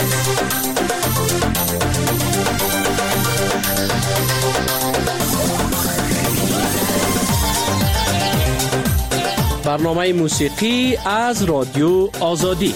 برنامه موسیقی از رادیو آزادی.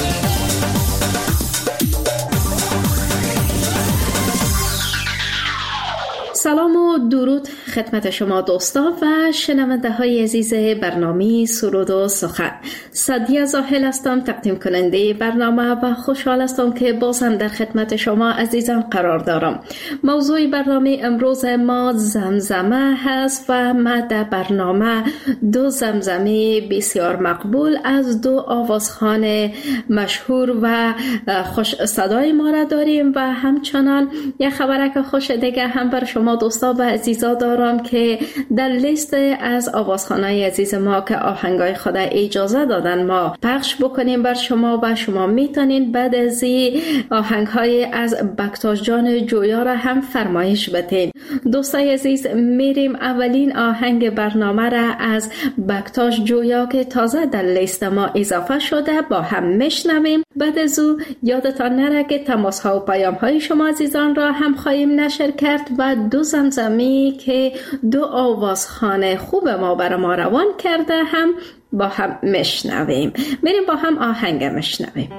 سلام و درود خدمت شما دوستان و شنونده های عزیز برنامه سرود و سخن. سعدیه زاهل هستم، تقدیم کننده برنامه و خوشحال هستم که باز هم در خدمت شما عزیزان قرار دارم. موضوع برنامه امروز ما زمزمه هست و ما در برنامه دو زمزمه بسیار مقبول از دو آوازخوان مشهور و خوش صدای ما را داریم و همچنان یک خبرک خوش دیگه هم بر شما دوستا و عزیزا دارم که در لیست از آوازخوانای عزیز ما که آهنگای خود اجازه دادن ما پخش بکنیم بر شما و شما میتونین بعد از این آهنگهای از بکتاش جان جویا را هم فرمایش بدین. دوستای عزیز، میریم اولین آهنگ برنامه را از بکتاش جویا که تازه در لیست ما اضافه شده با هم میشنویم. بعد از او یادتان نره که تماس ها و پیام های شما عزیزان را هم خواهیم نشر کرد و دو زمزمی که دو آوازخوان خوب ما برای ما روان کرده هم با هم میشنویم. میریم با هم آهنگ میشنویم.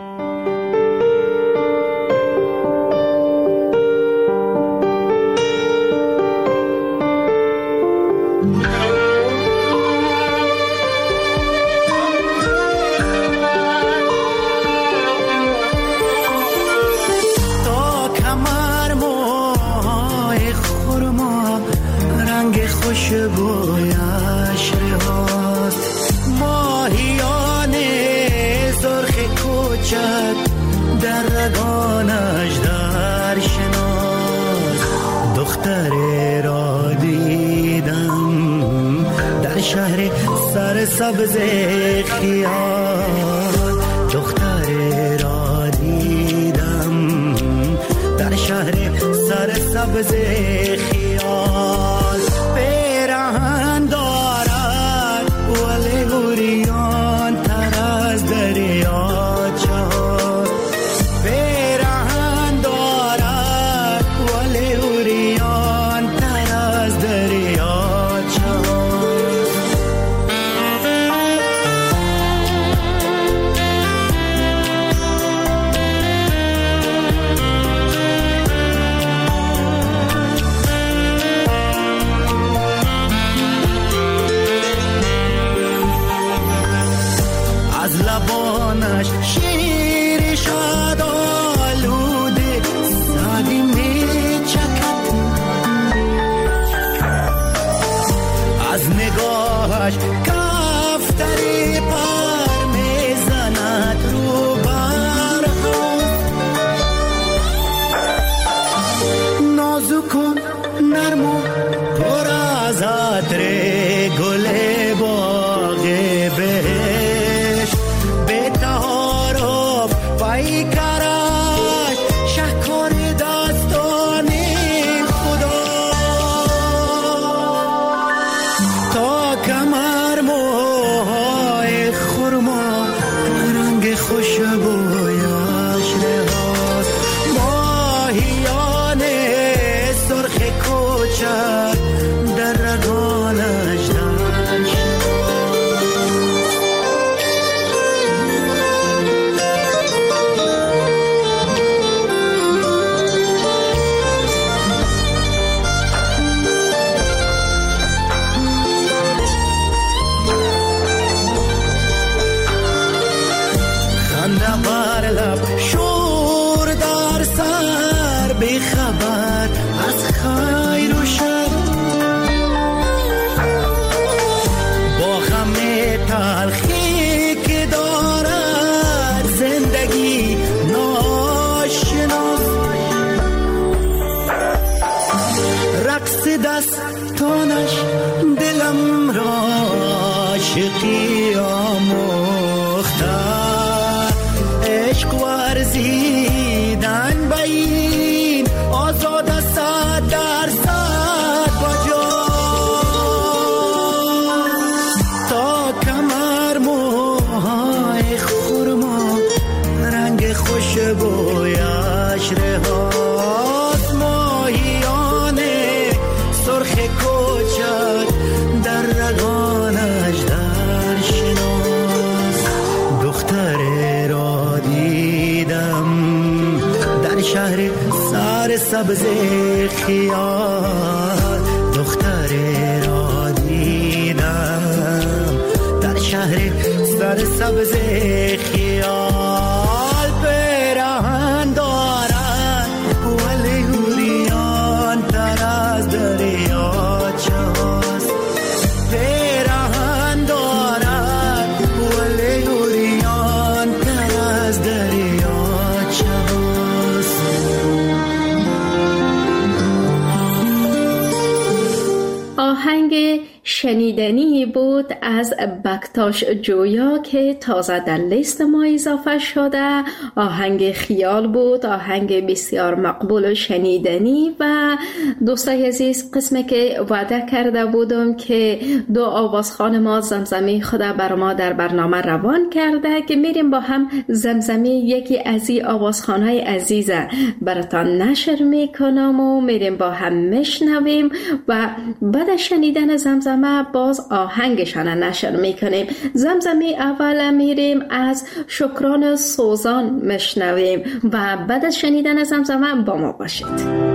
خوشبویش رهاست ماهیان سرخ کوچک در رگانش در شناس. دختری را دیدم در شهر سرسبز خیال. دختری را دیدم در شهر سرسبز خیال. پیرهن دارد ولی گریان تر از دریاچه. پیرهن دارد ولی گریان تر از دریاچه. لبانش شیر شاد آلوده سادی می چکد. از نگاهش کفتری پر می زند رو برها. نازک و نرم و پر از عطر گل باغ بهشت. پای کارش شکر دستان خدا. تا کمر موهای خرما رنگ خوشبویش رهاست. ماهیان سرخ کوچک در رگانش در شناس. شور در سر بیخبر از خیر و شر. با غم تلخی که دارد زندگی ناشناس. رقص دستانش دلم را عاشقی آموخته. عشق ورزیدن به این آزاد 100% بجا. تا کمر موهای خرما رنگ خوشبویش حشره هاست، ماهیان سرخ کوچک در رگانش در شناس. دختر را دیدم در شهر سر سبز خیال، دختر را دیدم در شهر سر سبز خیال. پیراهن دارد ولی اوریان تر از دریاچه هاست، پیراهن دارد ولی اوریان تر از دریاچه هاست. آهنگ شنیدنی بود از بکتاش جویا که تازه در لیست ما اضافه شده. آهنگ خیال بود، آهنگ بسیار مقبول و شنیدنی. و دوستای عزیز، قسمی که وعده کرده بودم که دو آوازخوان ما زمزمه خود بر ما در برنامه روان کرده که میریم با هم زمزمه یکی از این آوازخوانهای عزیزه براتان نشر میکنم و میریم با هم میشنویم و بعد شنیدن زمزمه باز آهنگشان نشر میکنیم. زمزمه اول میریم از شکران سوزان میشنویم و بعد از شنیدن زمزمه با ما باشید.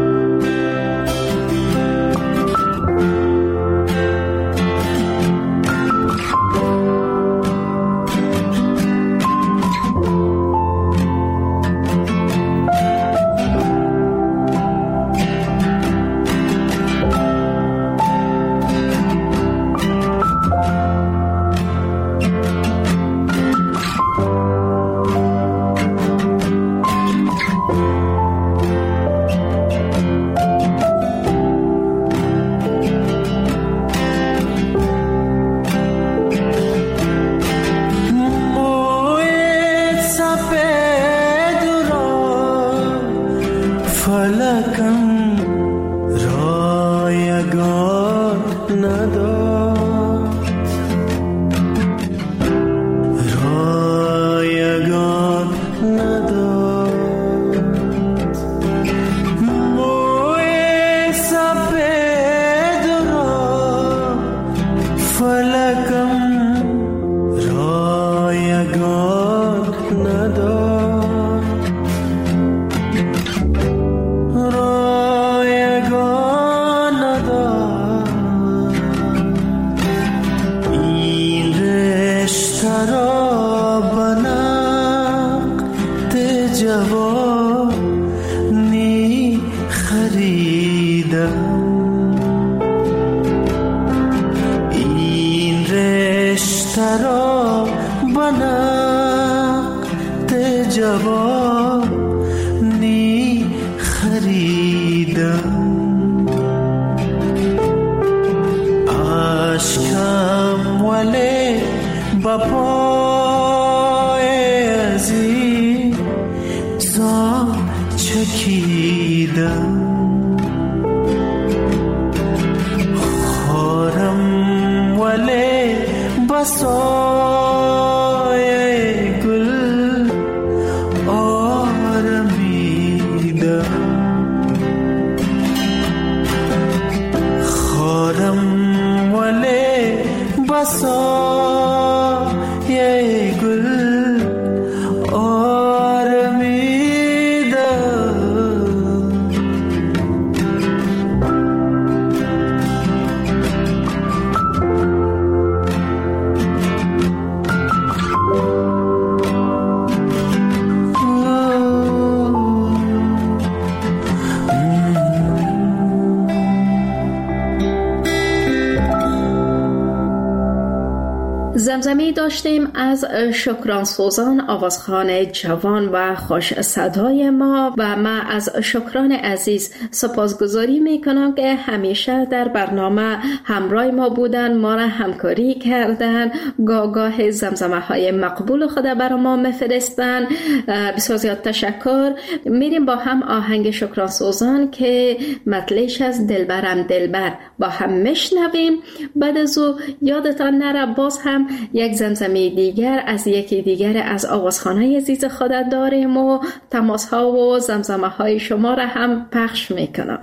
زمزمه داشتیم از شکران سوزان، آوازخوان جوان و خوش صدای ما و من از شکران عزیز سپاسگزاری میکنم که همیشه در برنامه همراه ما بودن، ما را همکاری کردن، گاه زمزمه های مقبول خود برای ما میفرستن. بسیار زیاد تشکر. میریم با هم آهنگ شکران سوزان که مطلعش از دلبرم دلبر با هم میشنویم. بعد از او یادتان نره باز هم یک یک زمزمه دیگر از یکی دیگر از آوازخانه عزیز خودت داریم و تماس ها و زمزمه های شما را هم پخش میکنم.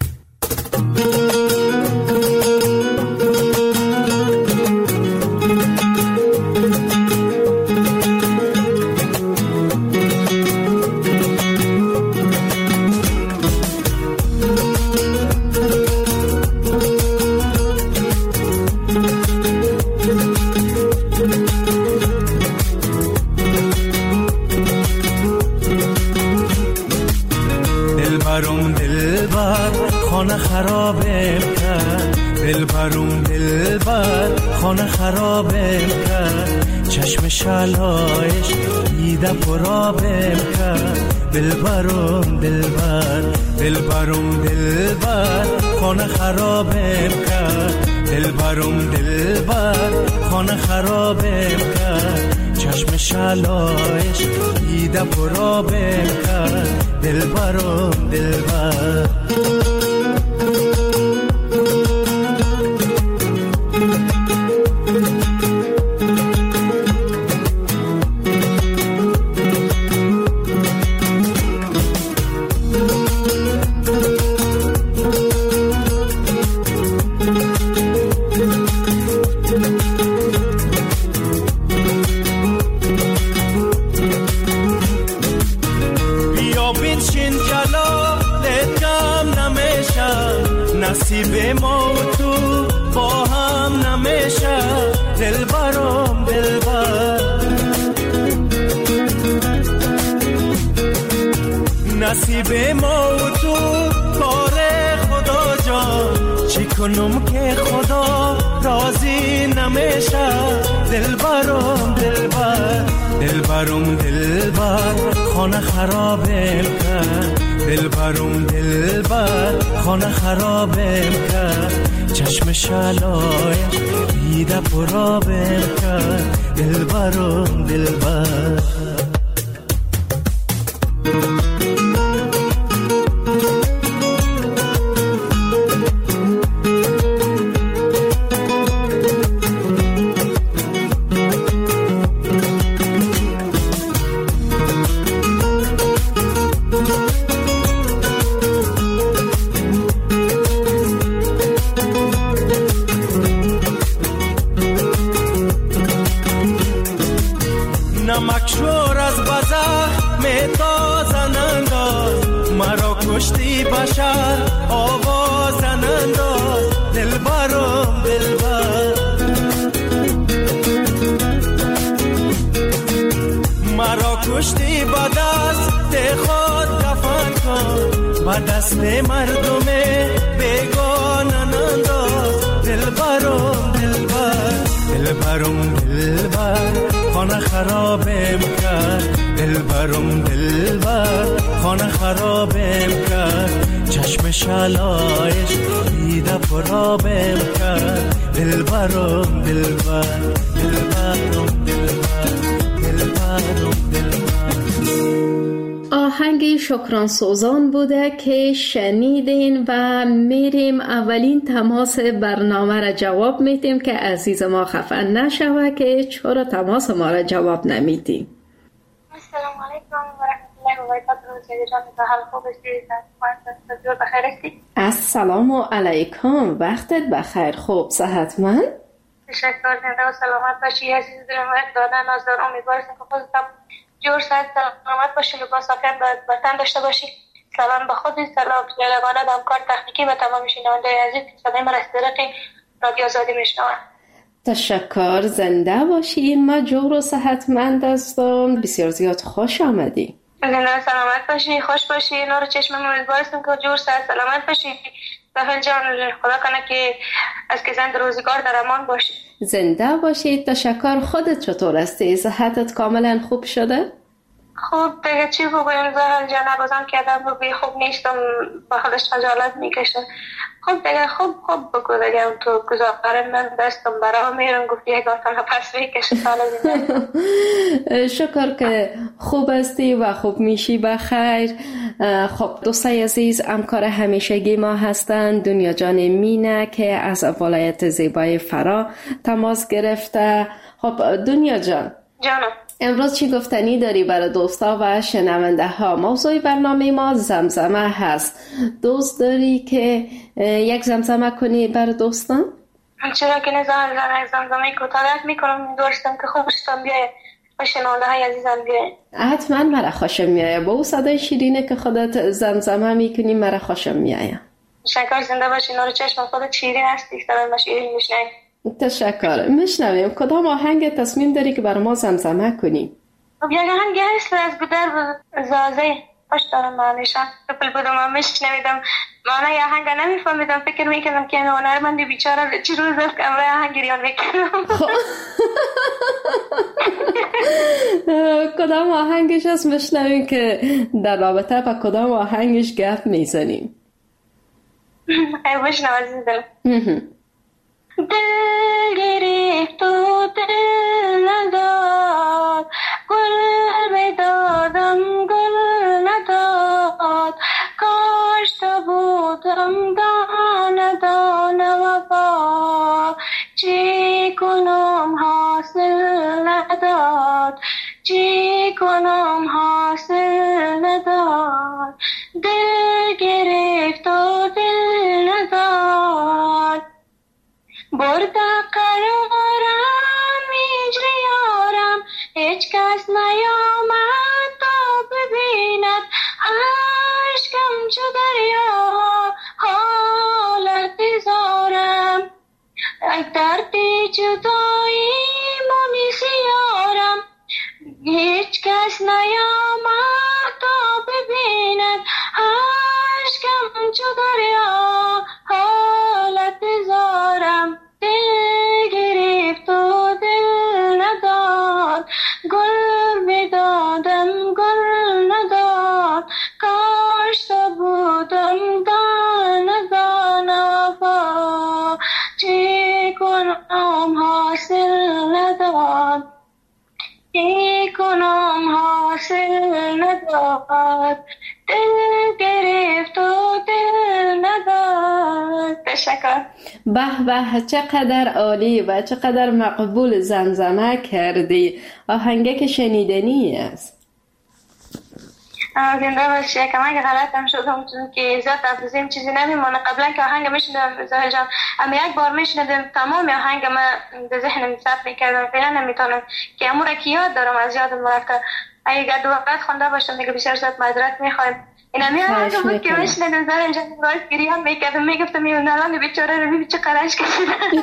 خرابم کرد دلبر خانه خرابم کرد چشم شلایش دیده پرابم کرد دلبرم خانه خرابم کرد دلبر خانه خرابم کرد چشم شلایش دیده پرابم کرد دلبرم نصیب ما و تو با هم نمیشه دلبرم نصیب ما و تو کار خدا جان چی کنم که خدا راضی نمیشه دلبرم خانه خرابم کرد دلبر خانه خرابم کرد چشم شلایش دیده پرابم کرد دلبرم نمکشور از بزخ میتازن انداز مرا کشتی بشر آوازن انداز دلبرم مرا کشتی با دست خود دفن کن با دست مردم بیگانن انداز دلبرم خانه خرابم کرد دلبرم خانه خرابم کرد چشم شلایش دیده پرابم کرد دلبرم آهنگ شکران سوزان بوده که شنیدین و میریم اولین تماس برنامه را جواب میدیم که عزیز ما خفه نشوه که چرا تماس ما را جواب نمیدیم. السلام علیکم و رحمت الله و برکاته. جان به حال خوب هستی؟ بخیر هستی؟ السلام علیکم، وقتت بخیر. خوب صحتمند؟ تشکر. زنده و سلامت باشی عزیز دلم. دادن نازدار امیدوارم که خودت جور صحت سلامت باشی، لباس آفرین به تن داشته باشی. سلام به خودت، سلام به یگانه همکار تکنیکی و تمام شنونده عزیز که صدای مرا از طریق رادیو آزادی میشنوند. تشکر. زنده باشی. ما جور و صحتمند هستم. بسیار زیاد خوش آمدی. زنده سلامت باشی، خوش باشی. نور چشم من امیدوارم که جور صحت سلامت باشی. سهل جان خدا کنه که از که زنده روزگار در امان باشی. زنده باشی. تشکر. خودت چطور هستی؟ صحتت کاملا خوب شده؟ خوب دیگه چی بگویم زهر جان، بازم که آدم رو بی خوب نیستم، با خودش خجالت میکشه. خوب دیگه خوب بگو دیگه تو گذاره من دستم برا میرم گفتی یک آتانه پس میکشه سال زنده. شکر که خوب هستی و خوب میشی بخیر. خب دوستای عزیز، همکار همیشگی ما هستند دنیا جان مینه که از ولایت زیبای فرا تماس گرفته. خب دنیا جانم، امروز چی گفتنی داری برای دوستا و شنونده ها؟ موضوع برنامه ما زمزمه هست. دوست داری که یک زمزمه کنی برای دوستان؟ چرا که نظام یک زمزمه کوتاه میکنم، دوستم که خوشتم بیاید و شنونده های عزیزم بیاید. حتما مرا خوشم میایه، با او صدای شیرینه که خودت زمزمه میکنی مرا خوشم میایه. شکر، زنده باشی، نور چشم خودت شیرین هستی، صدای ما شیرین میشنوی. تشکر. میشنویم. کدام آهنگ تصمیم داری که برای ما زمزمه کنی؟ خب یک آهنگ هست از گودر زازه، خوش دارم معنیشم. قبل بودم میشنویدم معنی آهنگ نمیفهمیدم، فکر میکردم که هنرمندی بیچاره چه روز است که امروز آهنگ گریان میکنم. کدام آهنگش هست میشنویم که در رابطه با کدام آهنگش گپ میزنیم؟ بشنو عزیز دلم. دل گرفت و دل نداد، گل بدادم گل نداد، کاش تو بودم دانه دانه وفا، چی کنم حاصل نداد، چی کنم حاصل نداد، دل گرفت و دل نداد، برد قرارم هجریارم، هیچ کس نیامد تا ببیند، عشقم چو دریا حالت زارم، یک دردی جدایی منیسیارم، هیچ کس نیامد تا ببیند، عشقم چو دریا حالت زارم، دل گرفت و دل نداد، گل بدادم گل نداد، کاش تو بودم دانه دانه وفا، چی کنم حاصل نداد، چی کنم حاصل نداد، دل گرفت و دل نداد. تشکر. به به، چقدر عالی و چقدر مقبول زمزمه کردی. آهنگه که شنیدنی است. زنده باشی. کمان که غلطم شدم چون که زیاد تفضیم چیزی نمیمونه. قبلا که آهنگ میشنیدم زهر جان، اما یک بار میشنیدم تمام آهنگ ما در ذهنم ثبت میکردم، فعلا نمیتونم که امور که یاد دارم از یادم رفته. اگه دو وقت خونده باشم دیگه بسیار زیاد معذرت میخوایم. این همی آهنگ بود که میشنیدم زهر جان، باید گریه میکردم، میگفتم میونالان بیچاره رو ببین چه قرش کشیده.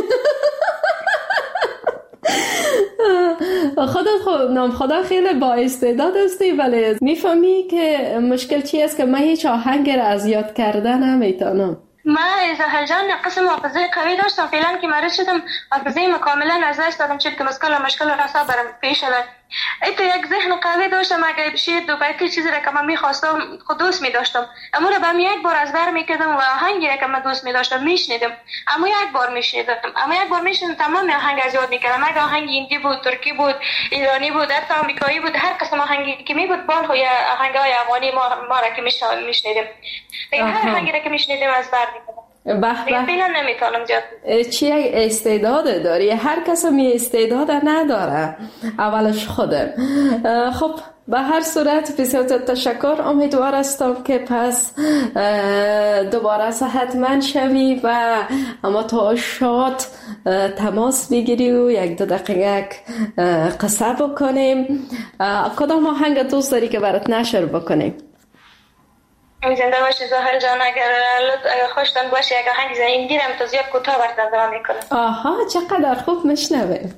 خدا خیلی با استعداد هستی، ولی میفهمی که مشکل چی است که من هیچ آهنگ را از یاد کردن نمیتونم. من زهر جان قسم حافظه قوی داشتم، فعلا که مریض شدم حافظه کاملا از دست دادم، چون که مشکل راسا برام پیش آمد. ایت یک ذهن قوی داشتم، اگه بشه دو بیتی چیزی را که من می‌خواستم خود دوست می‌داشتم، اما را به یک بار از بر می‌کردم و آهنگی را که من دوست می‌داشتم میشنیدم، اما یک بار میشنیدم تمام آهنگ از یاد می‌کردم. اگه آهنگ هندی بود، ترکی بود، ایرانی بود، حتی آمریکایی بود، هر قسم آهنگی که می‌بود بال خو یا آهنگ‌های افغانی ما را که میشنیدم، هر آهنگی را که میشنیدم از بر می‌کردم. فعلا نمیتونم چی استعداد داری؟ هر کس می استعداد نداره، اولش خودم. خب به هر صورت بسیار تشکر. امیدوار هستم که پس دوباره حتما شوی و اما تا شاد تماس بگیری و یک دو دقیقه قصه بکنیم. کدام آهنگ دوست داری که برات نشر بکنیم؟ زنده باشی زهر جان. اگر خوشتان باشه اگر آهنگ هندی رم تو زیاد کوتاه براتون میکنم. آها چقدر خوب میشنویم.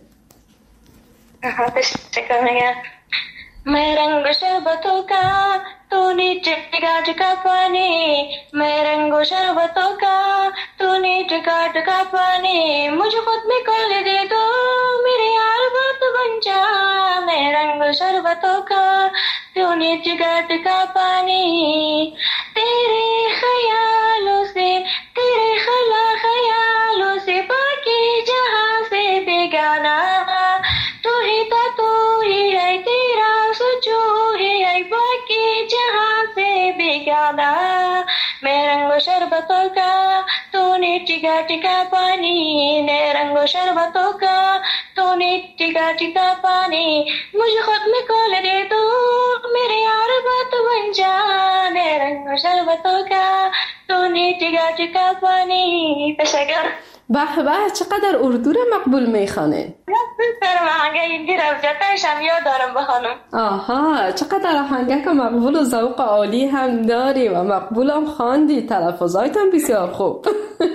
تشکر میگم. मैं रंग शरबतों का तू नीचे गाड़ का पानी, मैं रंग शरबतों का तू नीचे गाड़ का पानी, मुझे खुद में कर दे दो मेरे यार बात बन जा, मैं रंग शरबतों का तू नीचे गाड़ का पानी, तेरे ख्यालों से तेरे ख्यालों से बाकी जहां से बेगाना, तू ही है तेरा सोचो है बाकी जहां से बेगाना, मैं रंगो शरबतों का तूने टिका टिका पानी, मैं रंगो शरबतों का तूने टिका टिका पानी मुझे खुद में खोल दे तू मेरे यार बात बन जाने रंग शरबतों का तूने टिका टिका पानी. تشکر. به به چقدر اردو را مقبول میخوانه. دارم آهنگه این دیر از جاتش هم یاد دارم بخوانم. آها چقدر آهنگه که مقبول و ذوق عالی هم داری و مقبول هم خواندی. تلفظایت هم بسیار خوب.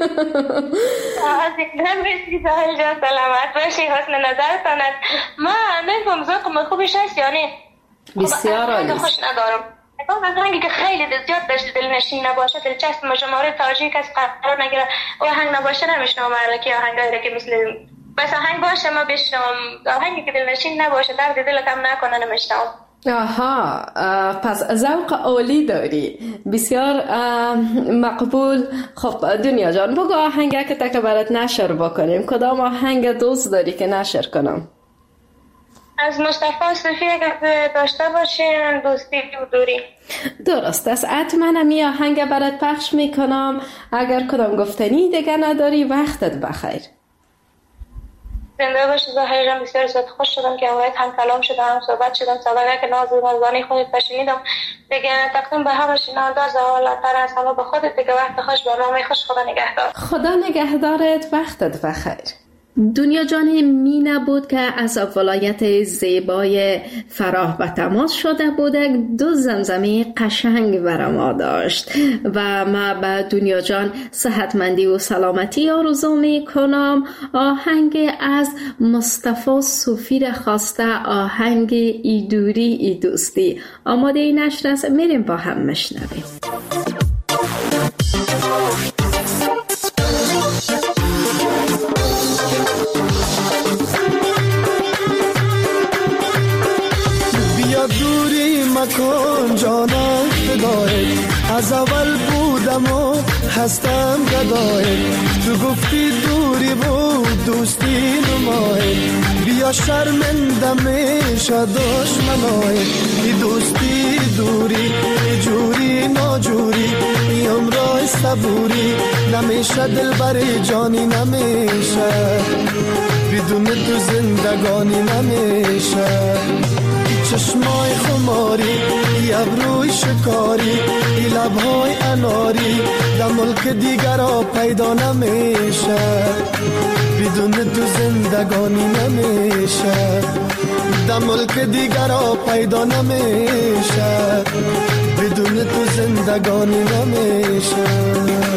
مرسی ساحل جان سلامت باشی. حسن نظرتان است. ما نفهم ذوق خوبش هست یا نه؟ بسیار عالی. خوش ندارم. از آهنگی که خیلی زیاد دلنشین نباشه دلچسب شماره تاجیک از قرار نگیره و آهنگ نباشه نمیشنم که آهنگایی که مثل بس آهنگ باشه ما بشنم آهنگی که دلنشین نباشه درد دل کم نکنه نمیشنم. آها پس ذوق عالی داری بسیار مقبول. خب دنیا جان بگو آهنگی که تا برات نشر بکنیم کدام آهنگ دوست داری که نشر کنم؟ از مصطفی صوفی اگر داشته باشین دوستی و دوری. درست است حتما می آهنگ برات پخش میکنم. اگر کدام گفتنی دیگه نداری وقتت بخیر. زنده باشی زهر جان. بسیار زیاد خوش شدم که اوایت هم کلام شدم هم صحبت شدم سابقه که نازانی خودت بشنیدم دیگه تقدیم به همه شنونده زوالاتر از همه به خودت دیگه وقت خوش برنامه خوش. خدا نگهدار. خدا نگهدارت. وقتت بخیر. دنیا جان می نبود که از ولایت زیبای فراه به تماس شده بوده. دو زمزمه قشنگ بر ما داشت و ما به دنیا جان صحتمندی و سلامتی آرزو می کنم. آهنگ از مصطفی صوفی را خواسته آهنگ ای دوری ای دوستی. آماده ای نشر است میریم با هم مشنویم. دوری مکن جانم فدای از اول بودم و هستم گدای تو گفتی دوری بود دوستی نمای بیا شرمنده میشه دشمنای ای دوستی دوری ای جوری ناجوری ای عمرای صبوری نمیشه دل بر جانی نمیشه بدون تو زندگانی نمیشه چشمای خماری ای ابروی شکاری ای لبهای اناری در ملک دیگر را پیدا نمیشه بدون تو زندگانی نمیشه در ملک دیگر را پیدا نمیشه بدون تو زندگانی نمیشه.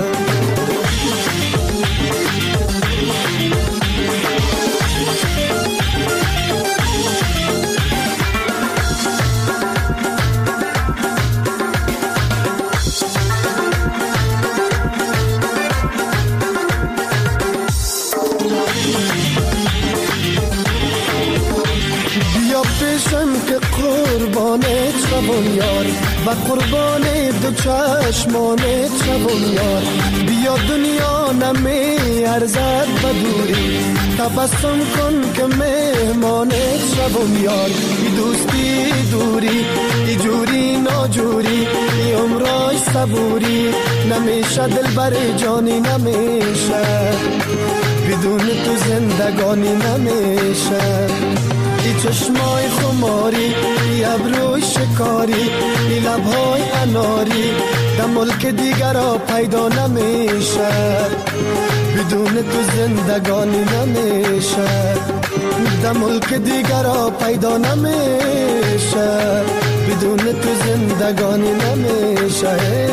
که قربانت شوم یار و قربان دو چشمانت شوم یار بیا دنیا نمی ارزد بدوری تبسم کن که مهمانت شوم یار ای دوستی دوری ای جوری ناجوری ای عمرای صبوری نمیشه دل بر جانی نمیشه بدون تو زندگانی نمیشه ای چشمای خماری ای ابروی شکاری ای لبهای اناری در ملک دیگر را پیدا نمیشه بدون تو زندگانی نمیشه در ملک دیگر را پیدا نمیشه بدون تو زندگانی نمیشه.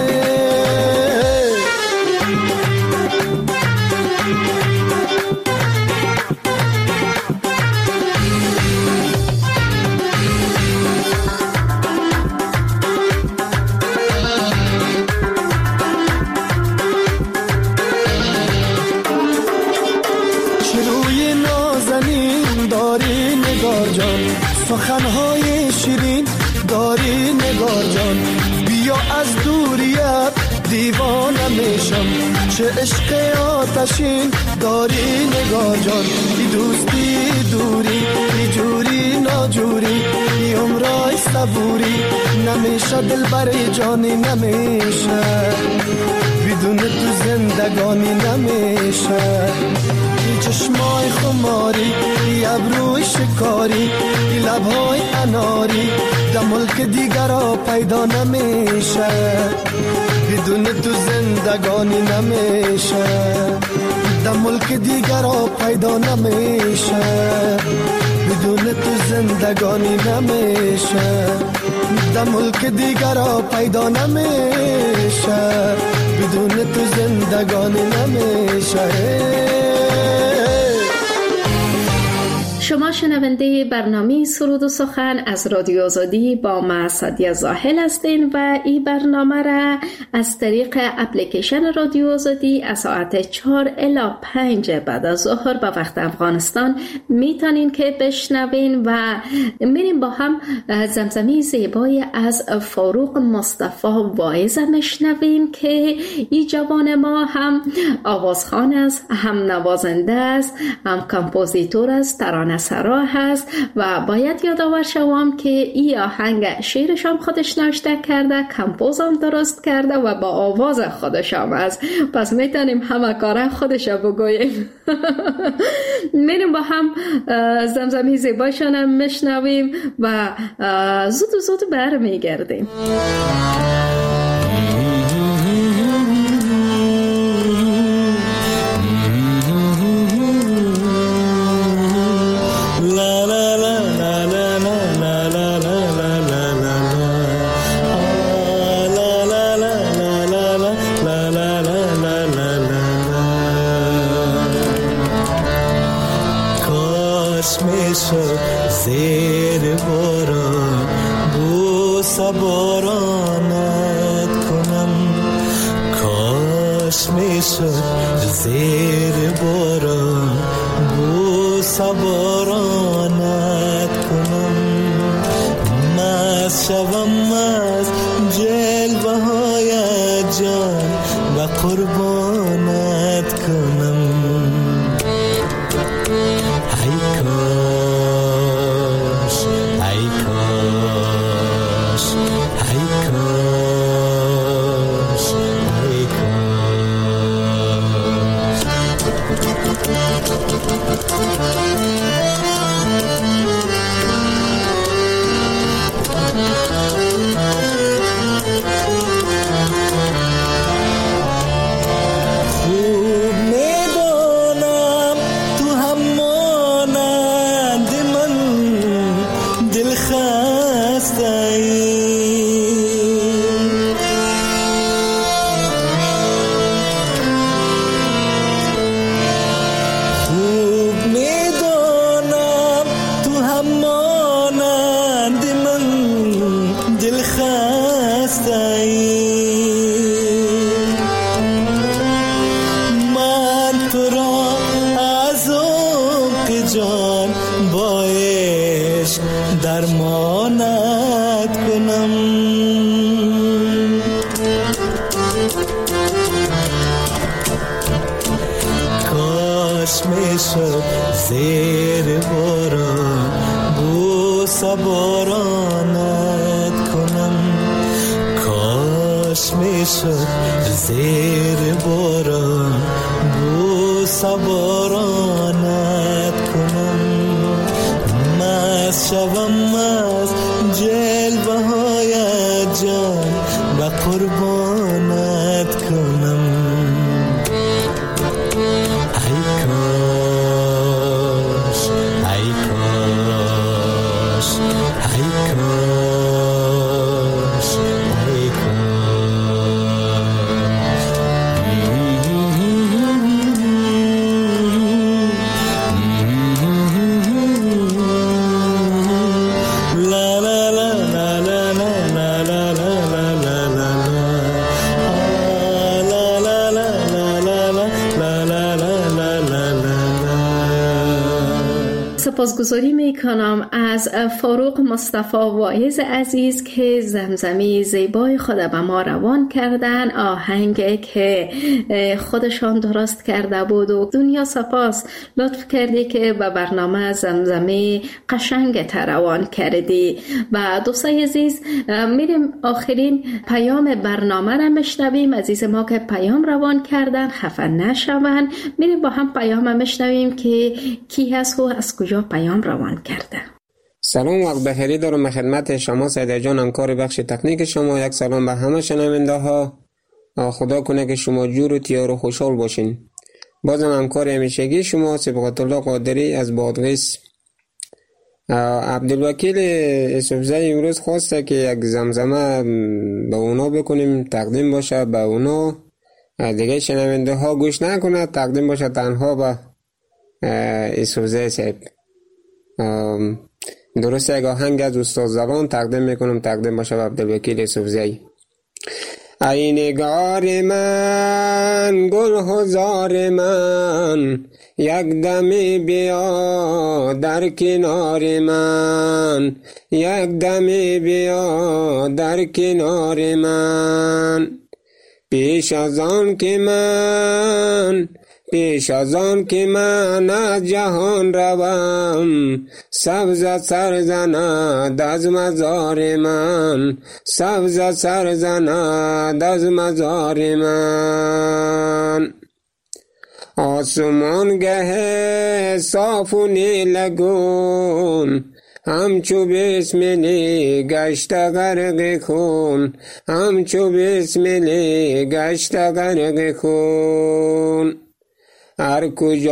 سخنهای شیرین داری نگار جان بیا از دوریت دیوانه میشم چه عشق آتشین داری نگار جان ای دوستی دوری ای جوری ناجوری ای عمرای صبوری نمیشه دل بر جانی نمیشه بدون تو زندگانی نمیشه ای چشمای خماری، ابروی شکاری، لبهای اناری، در ملک دیگرها پیدا نمیشه، بدون تو زندگانی نمیشه، در ملک دیگرها پیدا نمیشه، بدون تو زندگانی نمیشه، در ملک دیگرها پیدا نمیشه، بدون تو زندگانی نمیشه. شما شنونده برنامه سرود و سخن از رادیو آزادی با ما سادیا زاهل هستین و این برنامه را از طریق اپلیکیشن رادیو آزادی از ساعت 4 الی 5 بعد از ظهر به وقت افغانستان میتونین که بشنوین و میریم با هم زمزمه زیبای از فاروق مصطفی واعظ میشنویم که این جوان ما هم آوازخوان است، هم نوازنده است، هم کمپوزیتور است، ترانه سرا هست و باید یادآور شوم که این آهنگ شعرش هم خودش نوشته کرده، کمپوز هم درست کرده و با آواز خودش هم است، پس میتونیم همه کاره خودش بگوییم. میریم با هم زمزمه زیبایشان هم میشنویم و زود برمیگردیم. زیر باران بوسه بارانت کنم، کاش میشد زیر باران بوسه بارانت کنم، مست شوم از جلوه های جان و قربانت کنم. زیر باران بوسه بارانت کنم، کاش میشد زیر باران بوسه بارانت کنم، مست شوم از جلوه های جان و قربانت کنم. سپاسگزاری میکنم از فاروق مصطفی واعظ عزیز که زمزمه زیبای خود به ما روان کردن، آهنگی که خودشان درست کرده بود. و دنیا سپاس، لطف کردی که به برنامه زمزمه قشنگ روان کردی. و دوستای عزیز، میریم آخرین پیام برنامه را مشنویم. عزیز ما که پیام روان کردن خفه نشون، میریم با هم پیام مشنویم که کی هست و از کجا پیام روان کرده. سلام، وقت بخیری دارم خدمت شما سیده جان، همکار بخش تکنیک شما. یک سلام به همه شنونده ها. خدا کنه که شما جور و تیار و خوشحال باشین. بازم همکار همیشگی شما صبغت الله قادری از بادغیس. عبدالوکیل یوسفزئی امروز خواسته که یک زمزمه به اونا بکنیم، تقدیم باشه به اونا، دیگه شنونده ها گوش نکنه، تقدیم باشه تنها به یوسفزئی صاحب. درسته یک آهنگ از استاد زبان تقدیم میکنم، تقدیم باشه به عبدالوکیل یوسفزئی. ای نگار من، گل هزار من، یک دمی بیا در کنار من، یک دمی بیا در کنار من. پیش از آن که من از جهان روم، سبز سر زند از مزار من، سبز سر زند از مزار من. آسمان گه صاف و نیلگون، همچو بسملی گشت غرق خون، همچو بسملی گشت غرق خون. هر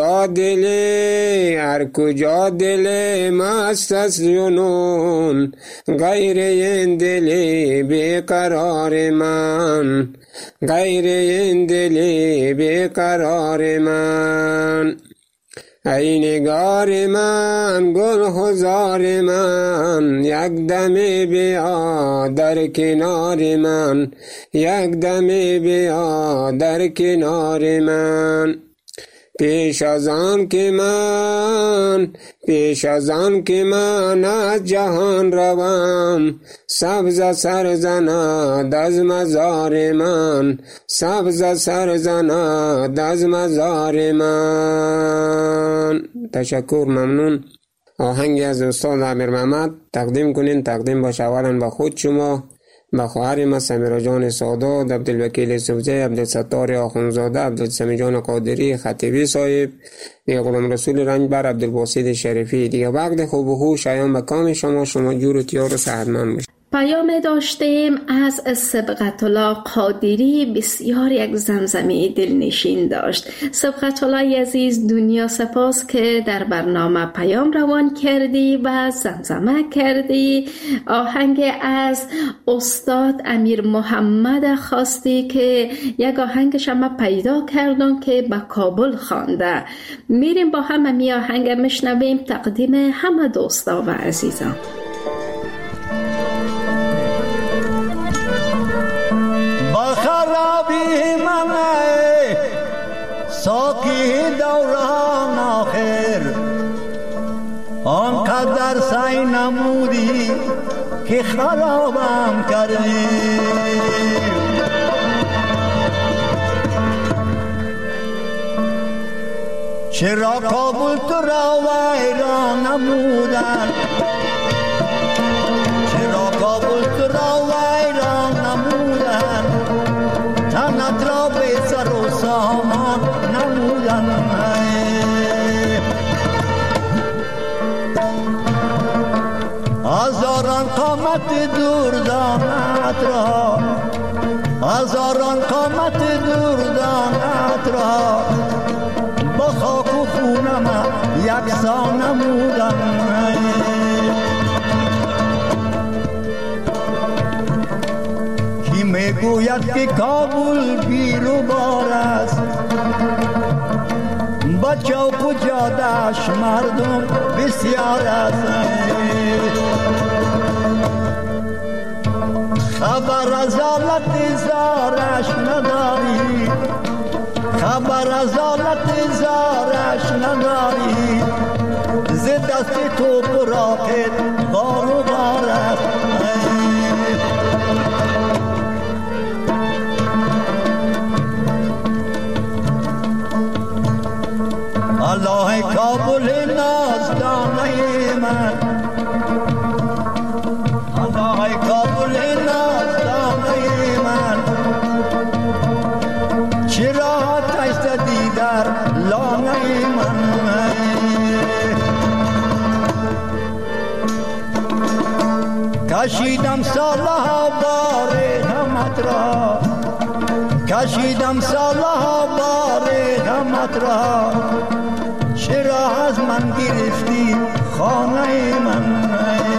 کجا دل مست از جنون، غیر این دل بیقرار من، غیر این دل بیقرار من. ای نگار من، گل هزار من، یک دمی بیا در کنار من، یک دمی بیا در کنار من. پیش از آن که من از جهان روم، سبز سر زند از مزار من، سبز سر زند از مزار من. تشکر، ممنون. آهنگی از استاد امیر محمد تقدیم کنین، تقدیم باشه اولا به خود شما، به خواهر ما سمیرا جان سادات، عبدالوکیل یوسفزئی، عبدالستار آخونزاده، عبدالسمی جان قادری خطیبی صاحب، دیگه غلام رسول رنجبر، عبدالباسط شریفی. دیگه وقت خوب و خوش شایان به کام شما جور و تیار و صحتمند باشید. پیام داشتیم از صبغت الله قادری، بسیار یک زمزمه دلنشین داشت. صبغت الله عزیز، دنیا سپاس که در برنامه پیام روان کردی و زمزمه کردی. آهنگ از استاد امیر محمد خواستی که یک آهنگش ما پیدا کردم که به کابل خوانده. میریم با هم می آهنگ مشنویم، تقدیم همه دوستا و عزیزان. ساقی دوران آخر، آنقدر سعی نمودی که خرابم کردی. چرا کابل تو را ویران نمودن، چرا کابل تو را ویران نمودن، تنت را به سر و سامان نمودن. هزاران قامت دوردانت را، هزاران قامت دوردانت را، با خاک و خونم یکسان نمودن. کی میگوید که کابل بیروبار است، با چوک و جادش مردم بسیار است. خبر از حالت زارش نداری، خبر از حالت زارش نداری، ز دست تو براقت بار و بارت الله کابل نازدانه من الله کابل نازدانه من چرا تشتدی در لانه من کشیدم سالها بار غمت را کشیدم سالها بار غمت را چرا از من گرفتی خانه من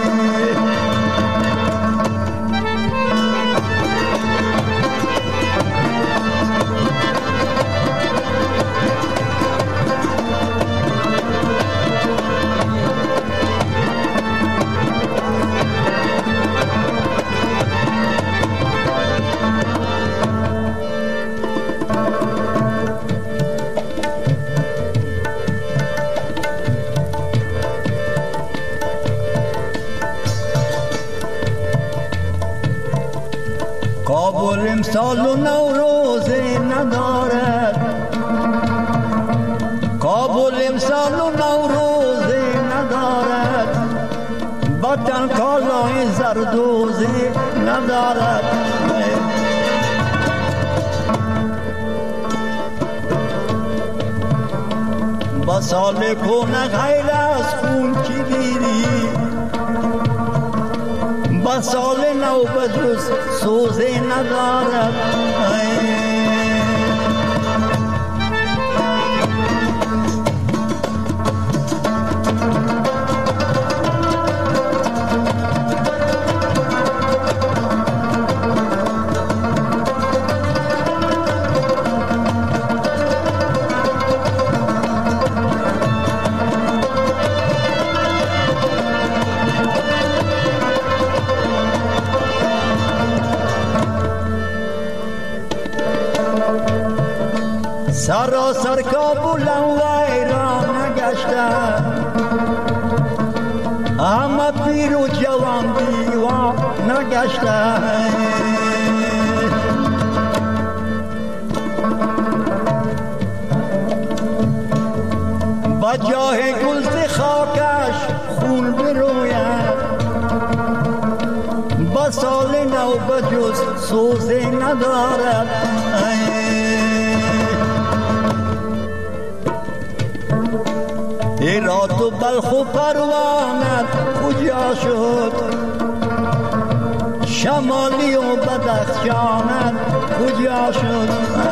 کابل امسال و نوروزه ندارد کابل امسال و نوروزه ندارد بطن کالای زردوزه ندارد با سال کنه غیر از خون کی گیری با سال نو بجز سوزه ندارد سراسر کابلم ویران نگشته همه پیر و جوان دیوان نگشته با جاه گلز خاکش خون بروید با سال نو بجز سوزه ندارد هرات و بلخ و پروانت کجا شد شمالی و بدخشانت کجا شد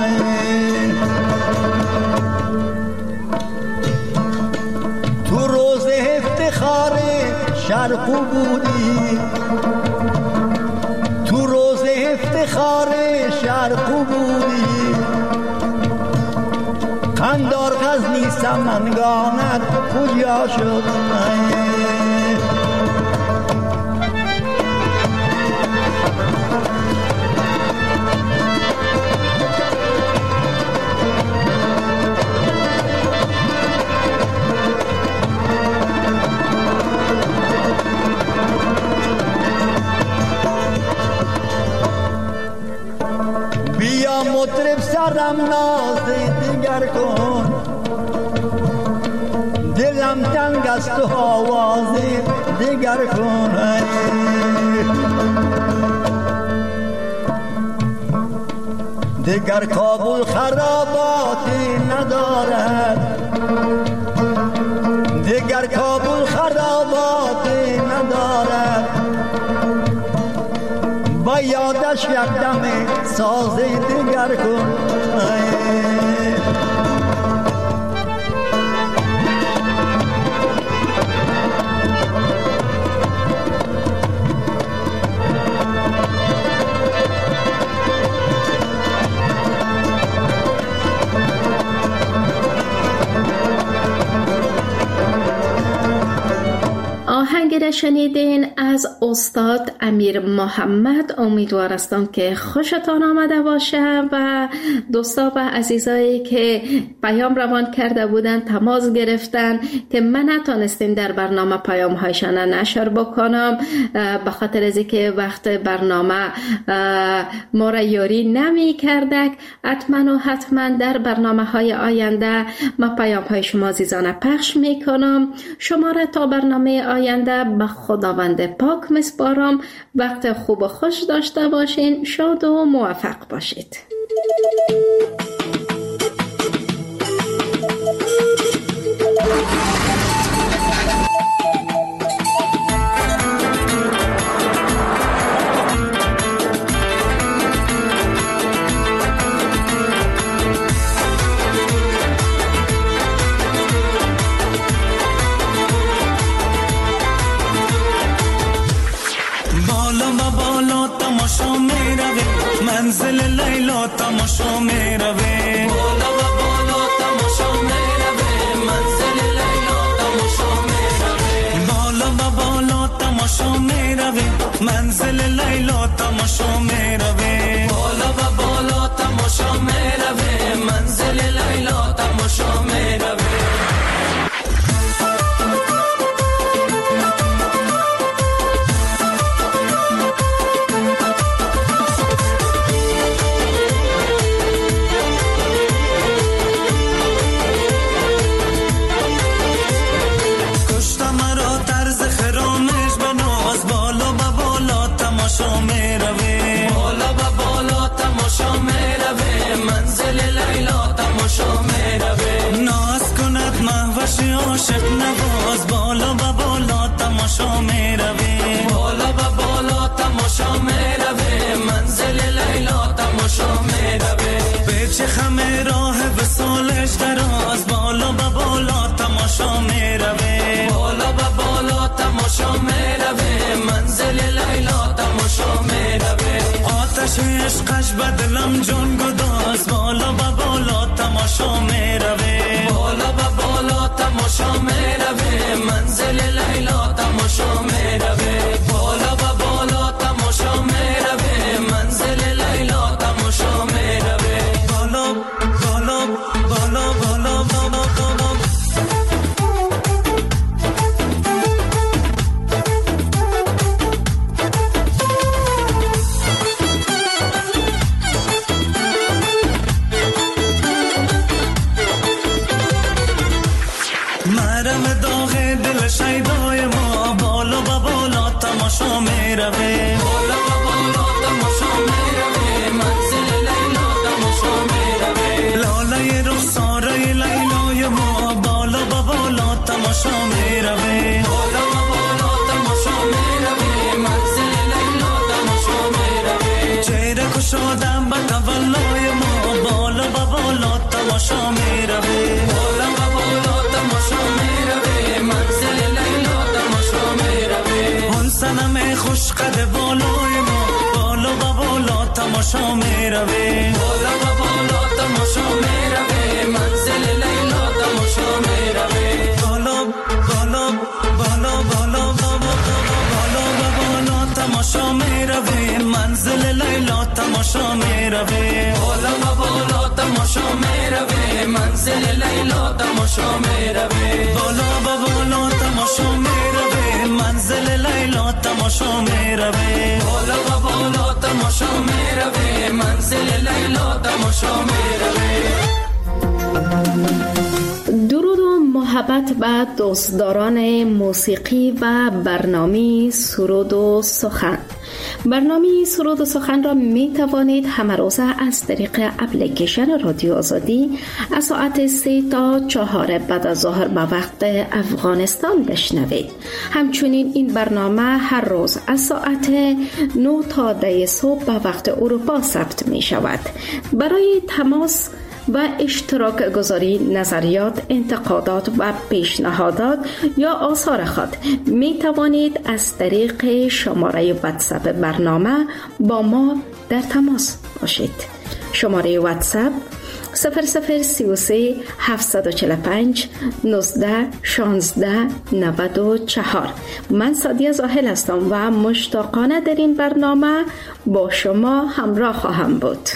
تو روز افتخار شرق بودی تو روز افتخار شرق بودی قندار غزنی سمنگانت کجا شد بیا مطرب سرم ناز دیگر کن دلم تنگ است و آواز دیگر کن دیگر کابل خراباتی ندارد دیگر کابل خراباتی ندارد با یادش یک دم ساز دیگر کن آهنگ که را شنیدین از استاد امیر محمد. امیدوار هستم که خوشتان آمده باشه و دوستا و عزیزایی که پیام روان کرده بودن، تماس گرفتن که من نتونستیم در برنامه پیام هایشان نشر بکنم به خاطر از که وقت برنامه ما را یاری نمی کردک. حتما در برنامه های آینده ما پیام های شما عزیزان پخش می کنم. شما را تا برنامه آینده به خداوند پاک میسپارم. وقت خوب و خوش داشته باشین. شاد و موفق باشید. منزل لیلا تماشا می روه، بالا و بالا تماشا می روه. منزل لیلا تماشا می روه، بالا و بالا تماشا می روه. منزل لیلا تماشا می روه، بالا و بالا تماشا می روه. منزل لیلا تماشا می روه. عاشق نواز بالا و بالا تماشا می روی، بالا و بالا تماشا می روی. منزل لیلا تماشا می روی. به چه خم راه وصالش دراز، بالا و بالا تماشا می روی، بالا و بالا تماشا می روی. منزل لیلا تماشا می روی. آتش عشقش به دلم جان گداز، بالا و بالا تماشا می روی، بالا و بالا تماشا می روی. منزل لیلا تماشا می روی، بالا و بالا تماشا می روی. منزل لیلا تماشا می روی. بالا بالا بالا بالا بالا بالا. شیدای ما بالا و بالا تماشا می روی، بالا و بالا تماشا می روی. منزل لیلا تماشا می روی. لاله رخساره لیلای ما بالا و بالا تماشا می روی، بالا و بالا تماشا می روی. منزل لیلا تماشا می روی. چهره کشادم به تولای ما بالا و بالا تماشا می روی، بالا و بالا تماشا می روی. منزل لیلا تماشا می روی. اون صنم خوش قد بالای ما بالا و بالا تماشا می روی، بالا و بالا تماشا می روی. منزل لیلا تماشا می روی. بالا بالا بالا بالا بالا بالا و بالا تماشا می روی. منزل لیلا تماشا می روی، بالا و بالا تماشا می روی. منزل لیلا تماشا می روی، بالا و بالا تماشا می روی. منزل لیلا تماشا می روی، بالا و بالا تماشا می روی. منزل لیلا تماشا می روی. درود و محبت به دوستداران موسیقی و برنامه سرود و سخن. برنامه سرود و سخن را می توانید همه روزه از طریق اپلیکیشن رادیو آزادی از ساعت 3 تا 4 بعد از ظهر به وقت افغانستان بشنوید. همچنین این برنامه هر روز از ساعت 9 تا 10 صبح به وقت اروپا ضبط می شود. برای تماس و اشتراک گذاری نظریات، انتقادات و پیشنهادات یا آثار خود می توانید از طریق شماره واتساپ برنامه با ما در تماس باشید. شماره واتساپ 0033 745 19 16 94. من سادیه زاهل هستم و مشتاقانه در این برنامه با شما همراه خواهم بود.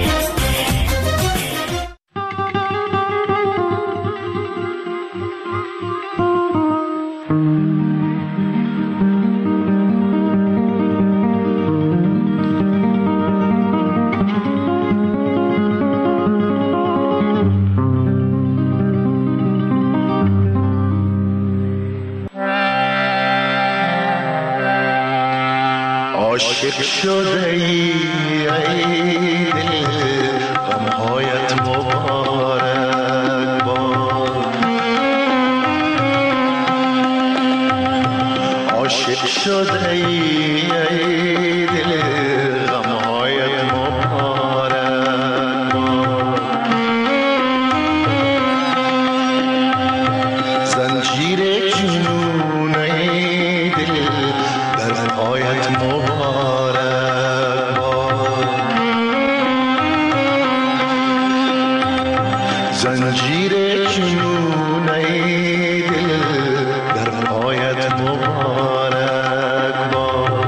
عاشق شده ای دل غمهایت مبارک باد. عاشق شده ای دل غمهایت مبارک باد. زنجیر جنون ای دل در پایت مبارک باد. زنجیر جنون ای دل در پایت مبارک باد.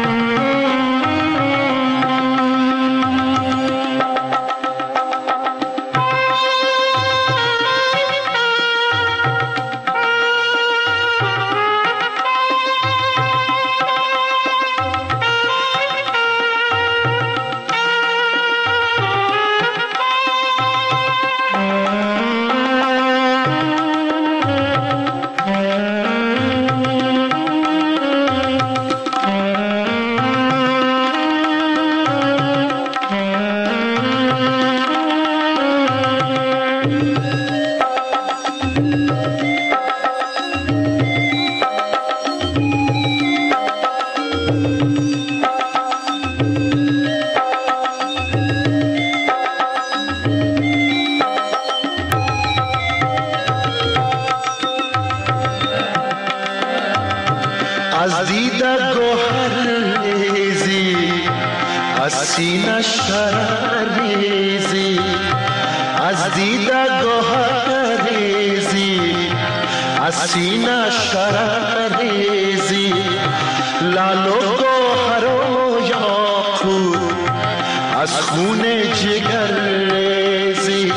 از دیده گوهر ریزی، از سینه شرر ریزی. از دیده گوهر ریزی، از سینه شرر ریزی. لال و گوهر و یاقوت از خون جگر ریزی.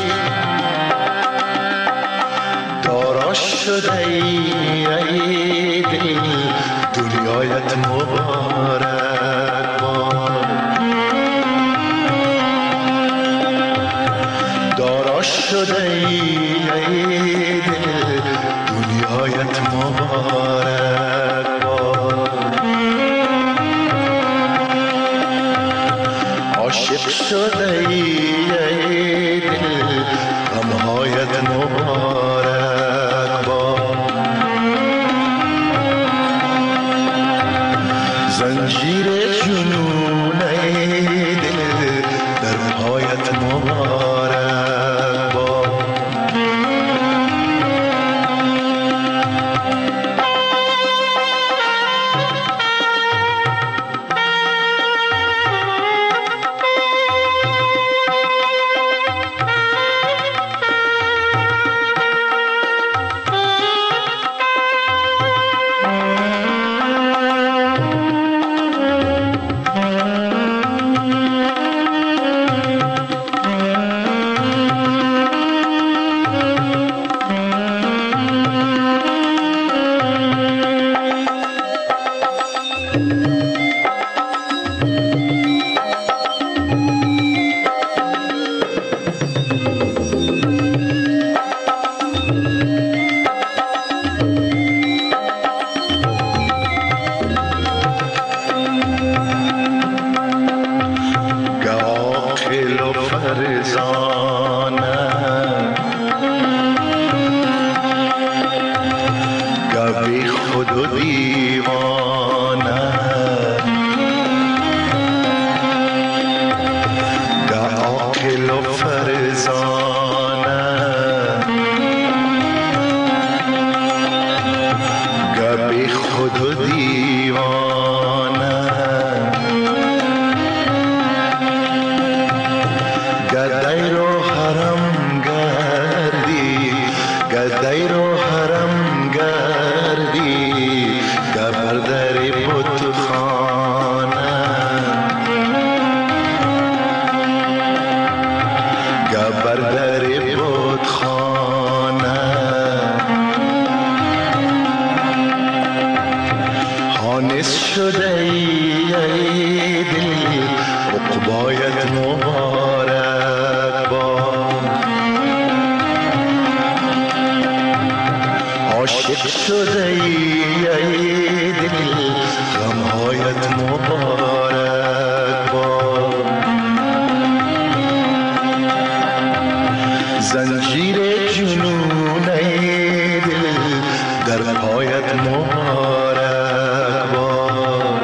دارا شده ای دل دنیایت مبارک باد. دارا شده ای دل دنیایت مبارک باد. عاشق شده ای دل غمهایت مبارک باد. زنجیر جنون ای دل در پایت مبارک باد. غمهایت مبارک باد. عاشق شده ای دل غمهایت مبارک باد. زنجیر جنون ای دل در پایت مبارک باد.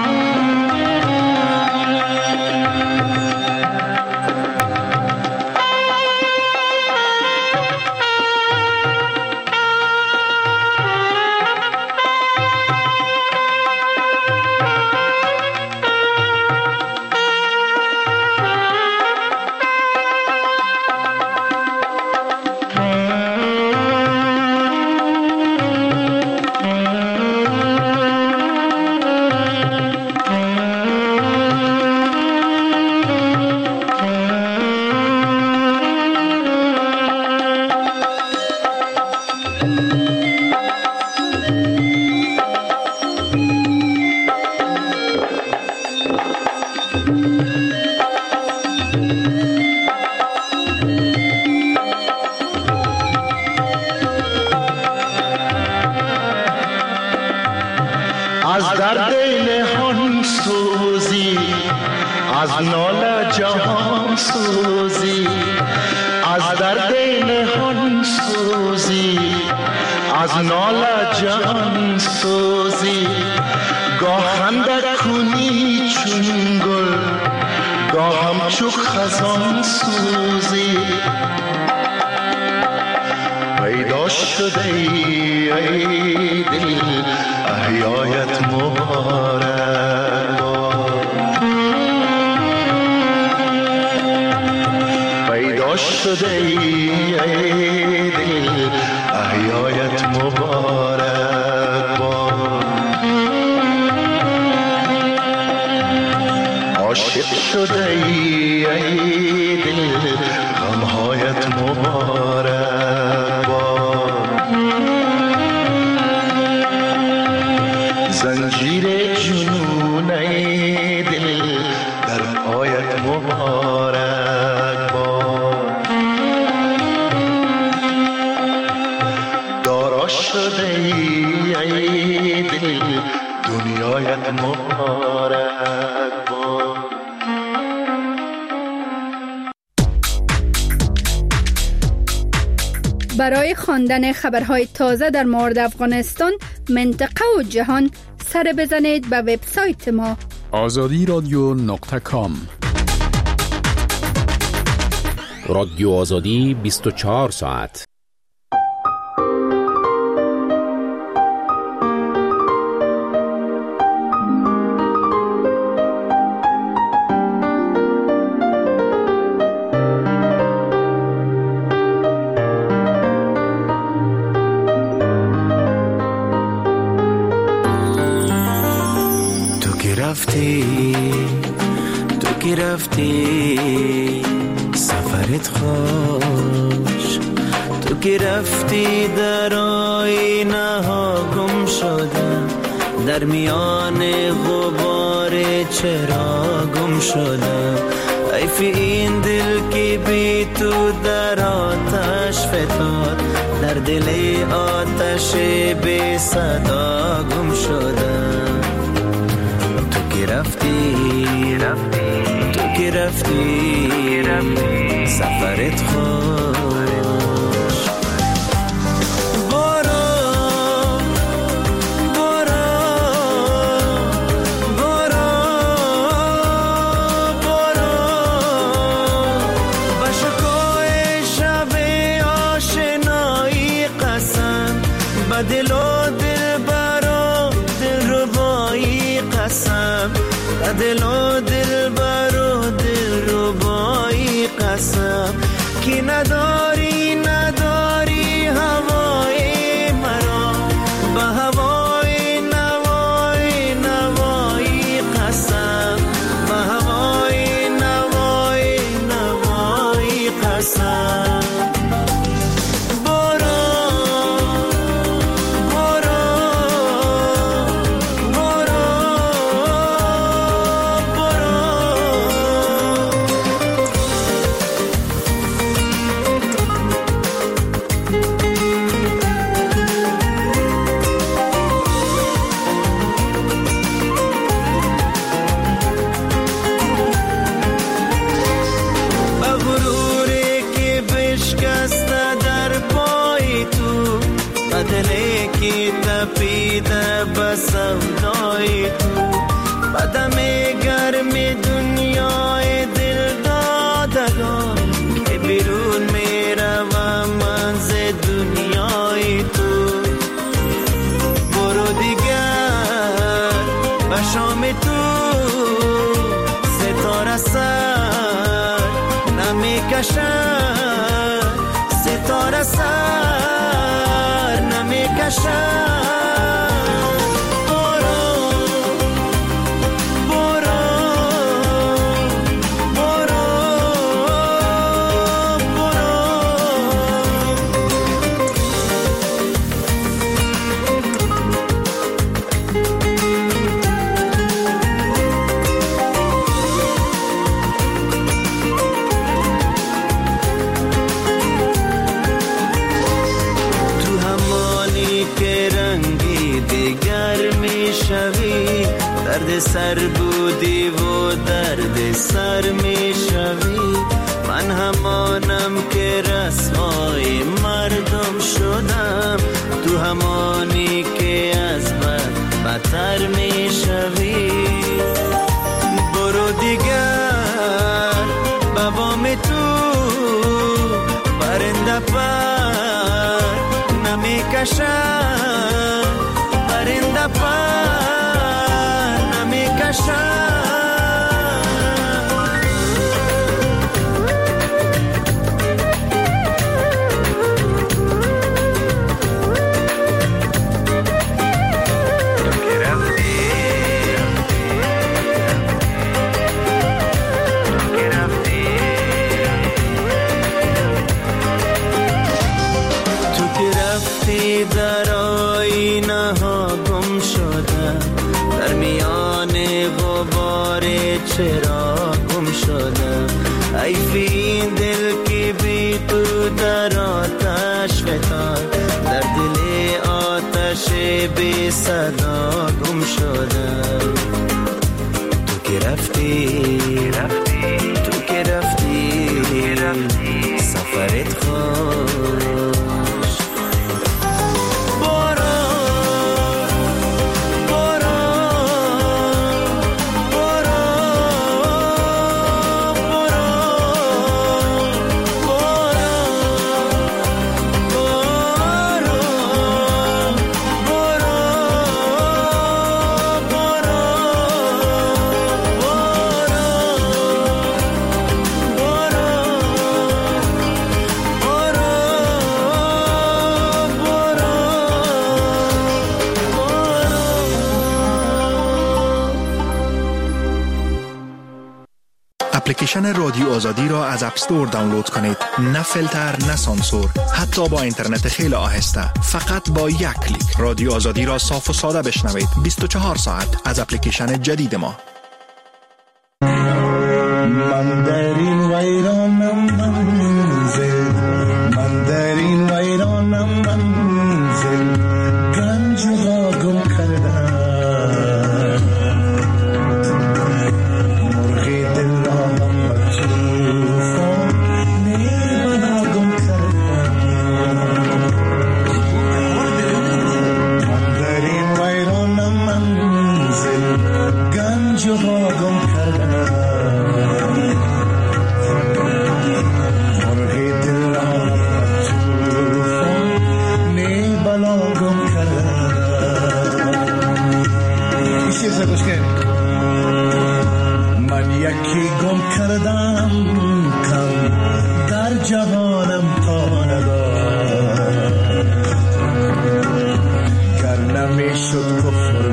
از درد نهان سوزی، از ناله جهان سوزی، از درد نهان سوزی، از ناله جهان سوزی. گاه خنده کنی چون گل، گاه همچو خزان سوزی. پیدا شده ای دل احیایت مبارک باد. پیدا شده ای دل احیایت مبارک باد. عاشق شده ای دل غمهایت مبارک باد. زنجیر جنون ای دل در پایت مبارک باد. دارا شده ای دل دنیایت مبارک باد. برای خواندن خبرهای تازه در مورد افغانستان، منطقه و جهان سر بزنید به وبسایت ما azadiradio.com. رادیو آزادی 24 ساعت. تو که رفتی سفرت خوش، تو که رفتی در آینه ها گم شدم، در میان غبار چرا گم شدم. حیف این دل که بی تو در آتش فتاد، در دل آتش بی صدا گم شدم. تو که رفتی سفرت خوش. برو با شکوه شب آشنایی قسم، با دل و دل برا دل ربایی قسم، با دل و دل برا دل ربایی قسم. که نداری هوای مرا، با هوای نوای قسم، با هوای نوای قسم. نمیکشد، ستاره سر نمیکشد. درد سر بودی و درد سر می شوی. من همانم که رسوای مردم شدم، تو همانی که از بد بدتر می شوی. برو دیگر بابام تو پرنده پر نمی کشد، پرنده پر در آینه ها گم شده، در میان غبار چرا گم شده. حیف این دل که بی تو در آتش فتاد، در دل آتش بی صدا گم شده. تو که رفتی تو که رفتی سفرت خوش. اپلیکیشن رادیو آزادی را از اپ استور دانلود کنید. نه فیلتر، نه سانسور، حتی با اینترنت خیلی آهسته. فقط با یک کلیک رادیو آزادی را صاف و ساده بشنوید. 24 ساعت از اپلیکیشن جدید ما. من در این ویرانم منزل، من در این ویرانم منزل، گنج را گم کردم. من یکی گم کردم کم در جهانم تا ندار، گر نمی شد کفر